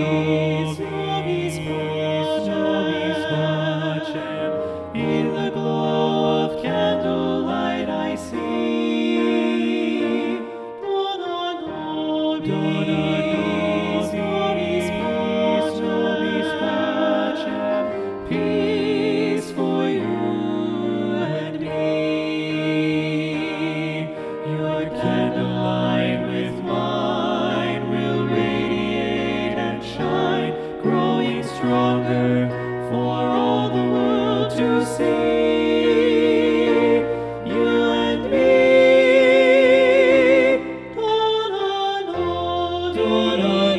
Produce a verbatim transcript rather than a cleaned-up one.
peace, nobis pacem, in the glow of candlelight I see. Dona nobis, nobis pacem, peace for you and me. Your candlelight with mine will radiate and shine, growing stronger for all the world to see. You and me, Dona, Dona,